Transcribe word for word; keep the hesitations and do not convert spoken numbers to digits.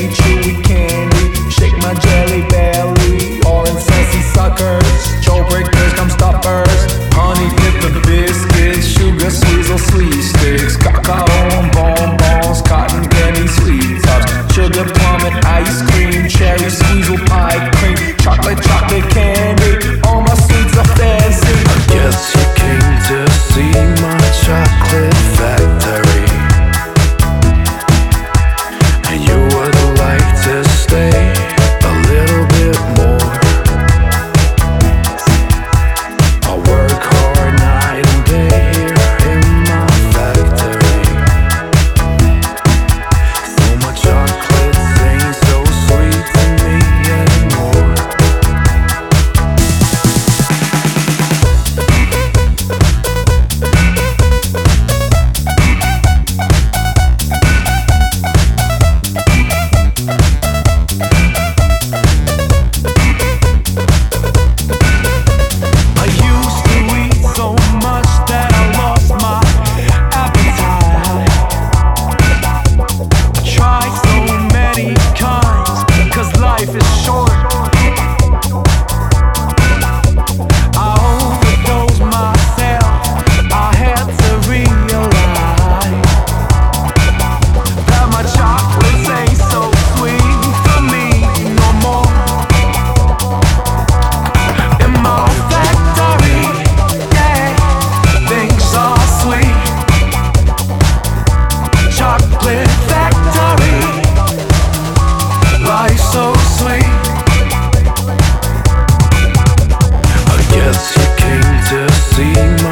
chewy candy. Shake my jelly belly. Orange sassy suckers. Jawbreakers, come stoppers. Honey dip the biscuits. Sugar sweezel sweet sticks. Cacao and bonbons. Cotton candy sweet tops. Sugar plum and ice cream. Cherry squeezel pie cream. Chocolate chocolate candy. All my sweets are fancy. I guess you came to see my chocolate factory, and you would like to stay a little bit more. I work hard night and day here in my factory, so my chocolates ain't so sweet to me anymore. I used to eat so much that I lost my appetite. I tried so many kinds, 'cause life is short. I overdosed myself, I had to realize that my chocolates ain't so sweet for me no more. In my factory, yeah, things are sweet. Chocolate factory, life's so sweet. I guess you came to see my